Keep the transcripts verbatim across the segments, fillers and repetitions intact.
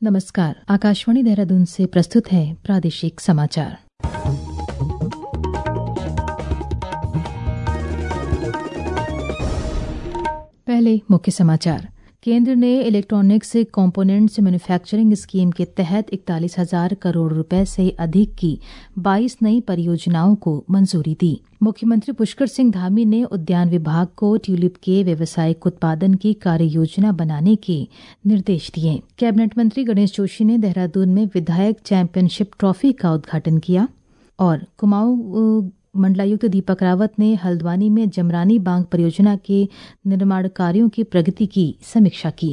नमस्कार। आकाशवाणी देहरादून से प्रस्तुत है प्रादेशिक समाचार। पहले मुख्य समाचार। केंद्र ने इलेक्ट्रॉनिक्स कंपोनेंट्स मैन्युफैक्चरिंग स्कीम के तहत इकतालीस हजार करोड़ रुपए से अधिक की बाईस नई परियोजनाओं को मंजूरी दी। मुख्यमंत्री पुष्कर सिंह धामी ने उद्यान विभाग को ट्यूलिप के व्यावसायिक उत्पादन की कार्य योजना बनाने के निर्देश दिए। कैबिनेट मंत्री गणेश जोशी ने देहरादून में विधायक चैंपियनशिप ट्रॉफी का उद्घाटन किया और कुमाऊं मंडलायुक्त दीपक रावत ने हल्द्वानी में जमरानी बांध परियोजना के निर्माण कार्यों की प्रगति की समीक्षा की।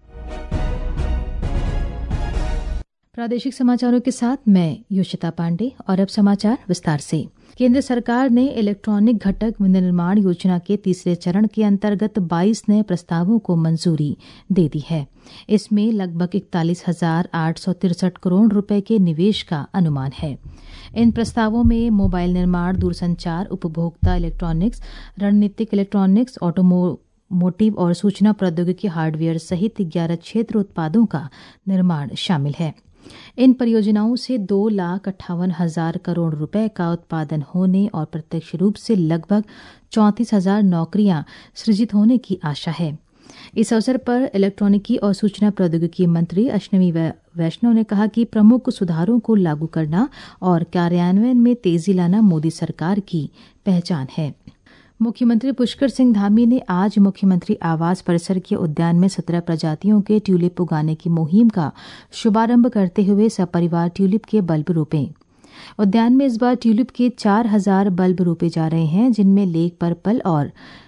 प्रादेशिक समाचारों के साथ मैं योशिता पांडे और अब समाचार विस्तार से। केंद्र सरकार ने इलेक्ट्रॉनिक घटक विनिर्माण योजना के तीसरे चरण के अंतर्गत बाईस नए प्रस्तावों को मंजूरी दे दी है। इसमें लगभग इकतालीस हजार आठ सौ तिरसठ करोड़ रुपए के निवेश का अनुमान है। इन प्रस्तावों में मोबाइल निर्माण, दूरसंचार, उपभोक्ता इलेक्ट्रॉनिक्स, रणनीतिक इलेक्ट्रॉनिक्स, ऑटोमोटिव और सूचना प्रौद्योगिकी हार्डवेयर सहित ग्यारह क्षेत्र उत्पादों का निर्माण शामिल है। इन परियोजनाओं से दो लाख अट्ठावन हजार करोड़ रुपए का उत्पादन होने और प्रत्यक्ष रूप से लगभग चौंतीस हजार नौकरियां सृजित होने की आशा है। इस अवसर पर इलेक्ट्रॉनिकी और सूचना प्रौद्योगिकी मंत्री अश्विनी वैष्णव ने कहा कि प्रमुख सुधारों को लागू करना और कार्यान्वयन में तेजी लाना मोदी सरकार की पहचान है। मुख्यमंत्री पुष्कर सिंह धामी ने आज मुख्यमंत्री आवास परिसर के उद्यान में सत्रह प्रजातियों के ट्यूलिप उगाने की मुहिम का शुभारंभ करते हुए सपरिवार ट्यूलिप के बल्ब रोपे। उद्यान में इस बार ट्यूलिप के चार हजार बल्ब रोपे जा रहे हैं, जिनमें लेक पर्पल और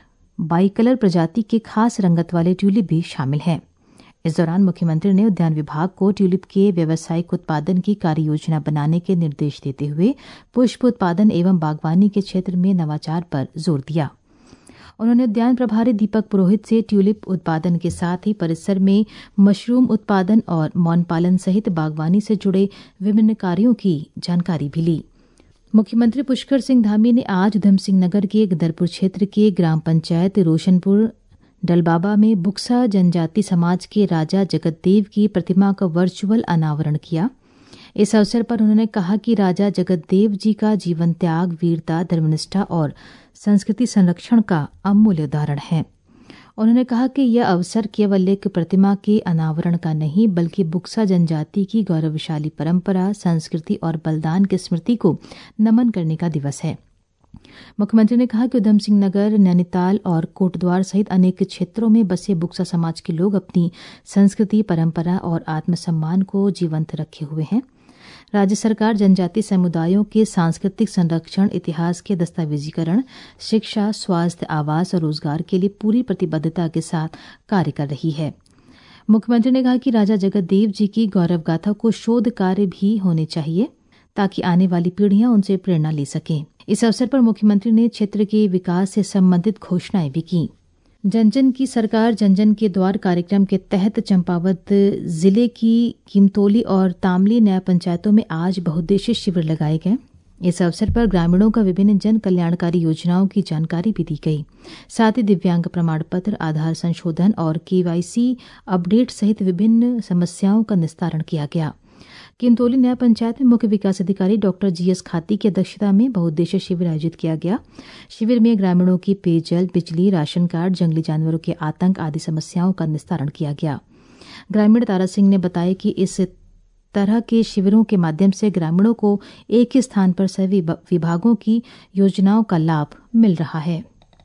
बाइकलर प्रजाति के खास रंगत वाले ट्यूलिप भी शामिल हैं। इस दौरान मुख्यमंत्री ने उद्यान विभाग को ट्यूलिप के व्यावसायिक उत्पादन की कार्य योजना बनाने के निर्देश देते हुए पुष्प उत्पादन एवं बागवानी के क्षेत्र में नवाचार पर जोर दिया। उन्होंने उद्यान प्रभारी दीपक पुरोहित से ट्यूलिप उत्पादन के साथ ही परिसर में मशरूम उत्पादन और मौन पालन सहित बागवानी से जुड़े विभिन्न कार्यों की जानकारी भी ली। मुख्यमंत्री पुष्कर सिंह धामी ने आज उधम सिंह नगर के गदरपुर क्षेत्र के ग्राम पंचायत रोशनपुर डलबाबा में बुक्सा जनजाति समाज के राजा जगतदेव की प्रतिमा का वर्चुअल अनावरण किया। इस अवसर पर उन्होंने कहा कि राजा जगतदेव जी का जीवन त्याग, वीरता, धर्मनिष्ठा और संस्कृति संरक्षण का अमूल्य उदाहरण है। उन्होंने कहा कि यह अवसर केवल एक प्रतिमा के अनावरण का नहीं, बल्कि बुक्सा जनजाति की गौरवशाली परंपरा, संस्कृति और बलिदान की स्मृति को नमन करने का दिवस है। मुख्यमंत्री ने कहा कि उधम सिंह नगर, नैनीताल और कोटद्वार सहित अनेक क्षेत्रों में बसे बुक्सा समाज के लोग अपनी संस्कृति, परंपरा और आत्मसम्मान को जीवंत रखे हुए हैं। राज्य सरकार जनजाति समुदायों के सांस्कृतिक संरक्षण, इतिहास के दस्तावेजीकरण, शिक्षा, स्वास्थ्य, आवास और रोजगार के लिए पूरी प्रतिबद्धता के साथ कार्य कर रही है। मुख्यमंत्री ने कहा कि राजा जगतदेव जी की गौरव गाथा को शोध कार्य भी होने चाहिए ताकि आने वाली पीढ़ियां उनसे प्रेरणा ले सकें। इस अवसर पर मुख्यमंत्री ने क्षेत्र के विकास से संबंधित घोषणाएं भी की। जन जन की सरकार जन जन के द्वार कार्यक्रम के तहत चंपावत जिले की कीमतोली और तामली न्याय पंचायतों में आज बहुउद्देशीय शिविर लगाए गए। इस अवसर पर ग्रामीणों का विभिन्न जन कल्याणकारी योजनाओं की जानकारी भी दी गई। साथ ही दिव्यांग प्रमाण पत्र, आधार संशोधन और केवाईसी अपडेट सहित विभिन्न समस्याओं का निस्तारण किया गया। किमतोली न्याय पंचायत में मुख्य विकास अधिकारी डॉक्टर जीएस खाती की अध्यक्षता में बहुउद्देशीय शिविर आयोजित किया गया। शिविर में ग्रामीणों की पेयजल, बिजली, राशन कार्ड, जंगली जानवरों के आतंक आदि समस्याओं का निस्तारण किया गया। ग्रामीण तारा सिंह ने बताया कि इस तरह के शिविरों के माध्यम से ग्रामीणों को एक ही स्थान पर सभी विभागों की योजनाओं का लाभ मिल रहा है।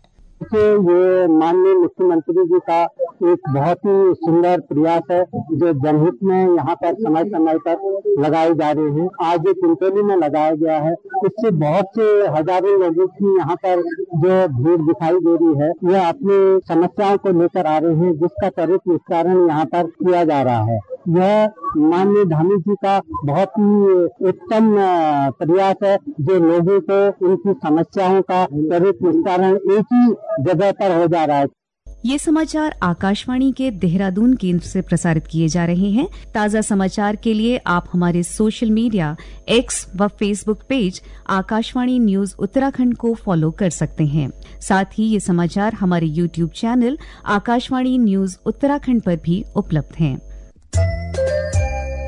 ये माननीय मुख्यमंत्री जी का एक बहुत ही सुंदर प्रयास है जो जनहित में यहाँ पर समय समय पर लगाए जा रहे हैं। आज ये किमतोली में लगाया गया है। इससे बहुत से हजारों लोगों की यहाँ पर जो भीड़ दिखाई दे रही है, यह अपनी समस्याओं को लेकर आ रहे हैं, जिसका त्वरित निस्तारण यहाँ पर किया जा रहा है। यह माननीय धामी जी का बहुत ही उत्तम प्रयास है जो लोगों को उनकी समस्याओं का त्वरित निस्तारण एक ही जगह पर हो जा रहा है। ये समाचार आकाशवाणी के देहरादून केंद्र से प्रसारित किए जा रहे हैं। ताज़ा समाचार के लिए आप हमारे सोशल मीडिया एक्स व Facebook page Akashvani news Uttarakhand को फॉलो कर सकते हैं। साथ ही ये समाचार हमारे YouTube channel Akashvani news Uttarakhand पर भी उपलब्ध हैं।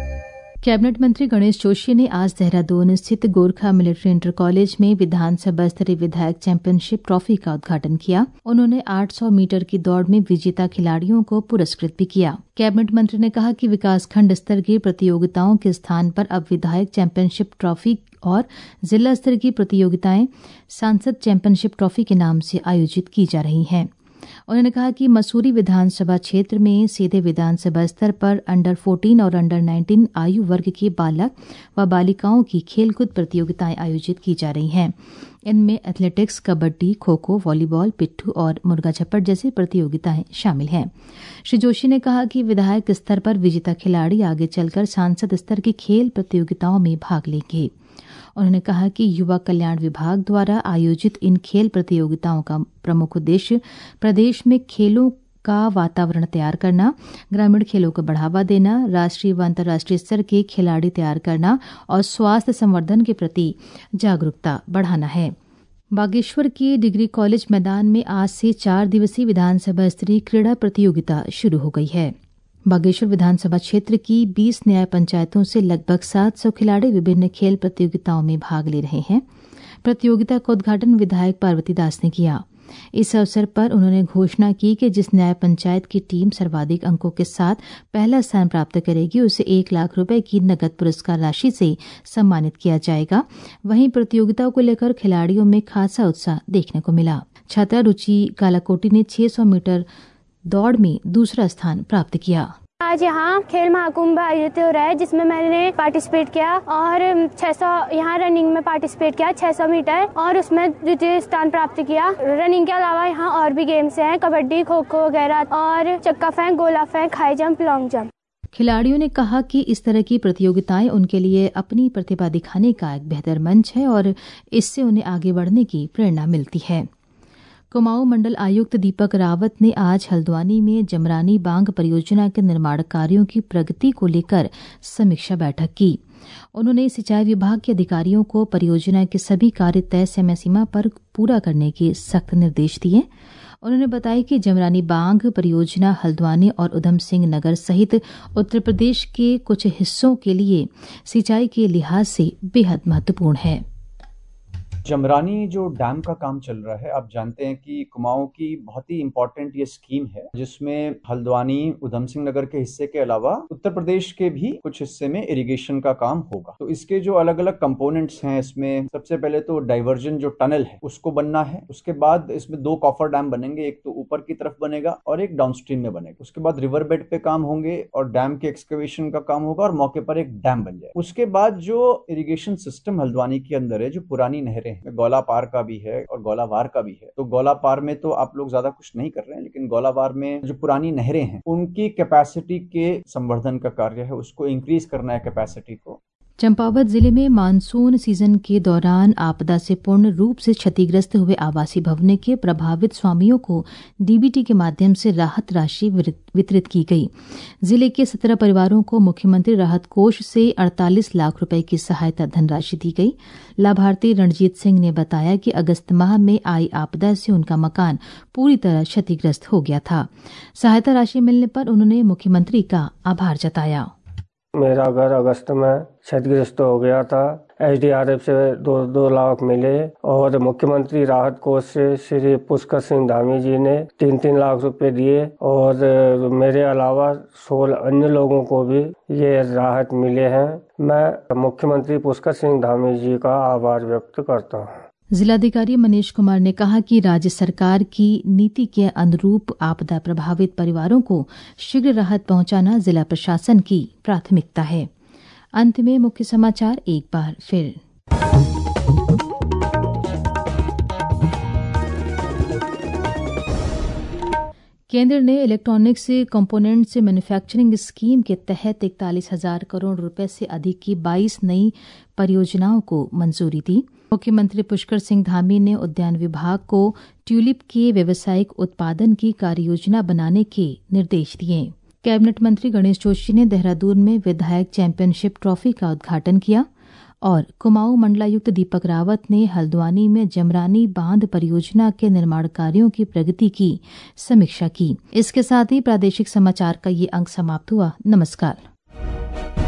कैबिनेट मंत्री गणेश जोशी ने आज देहरादून स्थित गोरखा मिलिट्री इंटर कॉलेज में विधानसभा स्तरीय विधायक चैंपियनशिप ट्रॉफी का उद्घाटन किया। उन्होंने आठ सौ मीटर की दौड़ में विजेता खिलाड़ियों को पुरस्कृत भी किया। कैबिनेट मंत्री ने कहा कि विकासखंड स्तर की प्रतियोगिताओं के स्थान पर अब विधायक चैंपियनशिप ट्रॉफी और जिला स्तर की प्रतियोगिताएं सांसद चैंपियनशिप ट्रॉफी के नाम से आयोजित की जा रही हैं। उन्होंने कहा कि मसूरी विधानसभा क्षेत्र में सीधे विधानसभा स्तर पर अंडर चौदह और अंडर उन्नीस आयु वर्ग के बालक व बालिकाओं की खेलकूद प्रतियोगिताएं आयोजित की जा रही हैं। इनमें एथलेटिक्स, कबड्डी, खो खो, वॉलीबॉल, पिट्ठू और मुर्गा झप्पड़ जैसी प्रतियोगिताएं शामिल हैं। श्री जोशी ने कहा कि विधायक स्तर पर विजेता खिलाड़ी आगे चलकर सांसद स्तर की खेल प्रतियोगिताओं में भाग लेंगे। उन्होंने कहा कि युवा कल्याण विभाग द्वारा आयोजित इन खेल प्रतियोगिताओं का प्रमुख उद्देश्य प्रदेश में खेलों का वातावरण तैयार करना, ग्रामीण खेलों को बढ़ावा देना, राष्ट्रीय व अंतर्राष्ट्रीय स्तर के खिलाड़ी तैयार करना और स्वास्थ्य संवर्धन के प्रति जागरूकता बढ़ाना है। बागेश्वर के डिग्री कॉलेज मैदान में आज से चार दिवसीय विधानसभा स्तरीय क्रीड़ा प्रतियोगिता शुरू हो गई है। बागेश्वर विधानसभा क्षेत्र की बीस न्याय पंचायतों से लगभग सात सौ खिलाड़ी विभिन्न खेल प्रतियोगिताओं में भाग ले रहे हैं। प्रतियोगिता का उद्घाटन विधायक पार्वती दास ने किया। इस अवसर पर उन्होंने घोषणा की कि जिस न्याय पंचायत की टीम सर्वाधिक अंकों के साथ पहला स्थान प्राप्त करेगी उसे एक लाख रुपए की नकद पुरस्कार राशि से सम्मानित किया जाएगा। वहीं प्रतियोगिताओं को लेकर खिलाड़ियों में खासा उत्साह देखने को मिला। छात्रा रुचि कालाकोटी ने छह सौ मीटर दौड़ में दूसरा स्थान प्राप्त किया। आज यहाँ खेल महाकुंभ आयोजित हो रहा है जिसमें मैंने पार्टिसिपेट किया और छह सौ यहाँ रनिंग में पार्टिसिपेट किया छह सौ मीटर और उसमें द्वितीय स्थान प्राप्त किया। रनिंग के अलावा यहाँ और भी गेम्स हैं, कबड्डी, खो खो वगैरह और चक्का फेंक, गोला फेंक, हाई जंप, लॉन्ग जंप। खिलाड़ियों ने कहा कि इस तरह की प्रतियोगिताएं उनके लिए अपनी प्रतिभा दिखाने का एक बेहतर मंच है और इससे उन्हें आगे बढ़ने की प्रेरणा मिलती है। कुमाऊं मंडल आयुक्त दीपक रावत ने आज हल्द्वानी में जमरानी बांध परियोजना के निर्माण कार्यों की प्रगति को लेकर समीक्षा बैठक की। उन्होंने सिंचाई विभाग के अधिकारियों को परियोजना के सभी कार्य तय समय सीमा पर पूरा करने के सख्त निर्देश दिए। उन्होंने बताया कि जमरानी बांध परियोजना हल्द्वानी और उधम सिंह नगर सहित उत्तर प्रदेश के कुछ हिस्सों के लिए सिंचाई के लिहाज से बेहद महत्वपूर्ण है। जमरानी जो डैम का काम चल रहा है, आप जानते हैं कि कुमाऊं की बहुत ही इंपॉर्टेंट ये स्कीम है जिसमें हल्द्वानी, उधम सिंह नगर के हिस्से के अलावा उत्तर प्रदेश के भी कुछ हिस्से में इरिगेशन का काम होगा। तो इसके जो अलग अलग कंपोनेंट्स हैं, इसमें सबसे पहले तो डाइवर्जन जो टनल है उसको बनना है। उसके बाद इसमें दो कॉफर डैम बनेंगे, एक तो ऊपर की तरफ बनेगा और एक डाउनस्ट्रीम में बनेगा। उसके बाद रिवर बेड पे काम होंगे और डैम के एक्सकवेशन का काम होगा और मौके पर एक डैम बन जाए। उसके बाद जो इरिगेशन सिस्टम हल्द्वानी के अंदर है, जो पुरानी नहरें, गोला पार का भी है और गोलावार का भी है। तो गोला पार में तो आप लोग ज्यादा कुछ नहीं कर रहे हैं, लेकिन गोलावार में जो पुरानी नहरें हैं उनकी कैपेसिटी के संवर्धन का कार्य है, उसको इंक्रीज करना है कैपेसिटी को। चंपावत जिले में मानसून सीजन के दौरान आपदा से पूर्ण रूप से क्षतिग्रस्त हुए आवासीय भवनों के प्रभावित स्वामियों को डीबीटी के माध्यम से राहत राशि वितरित की गई। जिले के सत्रह परिवारों को मुख्यमंत्री राहत कोष से अड़तालीस लाख रुपए की सहायता धनराशि दी गई। लाभार्थी रणजीत सिंह ने बताया कि अगस्त माह में आई आपदा से उनका मकान पूरी तरह क्षतिग्रस्त हो गया था। सहायता राशि मिलने पर उन्होंने मुख्यमंत्री का आभार जताया। मेरा घर अगस्त में क्षतिग्रस्त हो गया था। एसडीआरएफ से दो दो लाख मिले और मुख्यमंत्री राहत कोष से श्री पुष्कर सिंह धामी जी ने तीन तीन लाख रुपए दिए और मेरे अलावा सोलह अन्य लोगों को भी ये राहत मिले हैं। मैं मुख्यमंत्री पुष्कर सिंह धामी जी का आभार व्यक्त करता हूँ। जिलाधिकारी मनीष कुमार ने कहा कि राज्य सरकार की नीति के अनुरूप आपदा प्रभावित परिवारों को शीघ्र राहत पहुंचाना जिला प्रशासन की प्राथमिकता है। अंत में मुख्य समाचार एक बार फिर। केंद्र ने इलेक्ट्रॉनिक्स कंपोनेंट्स मैन्युफैक्चरिंग स्कीम के तहत इकतालीस हजार करोड़ रुपए से अधिक की बाईस नई परियोजनाओं को मंजूरी दी। मुख्यमंत्री पुष्कर सिंह धामी ने उद्यान विभाग को ट्यूलिप के व्यावसायिक उत्पादन की कार्ययोजना बनाने के निर्देश दिए। कैबिनेट मंत्री गणेश जोशी ने देहरादून में विधायक चैंपियनशिप ट्रॉफी का उद्घाटन किया और कुमाऊं मंडलायुक्त दीपक रावत ने हल्द्वानी में जमरानी बांध परियोजना के निर्माण कार्यों की प्रगति की समीक्षा की। इसके साथ ही प्रादेशिक समाचार का ये अंक समाप्त हुआ। नमस्कार।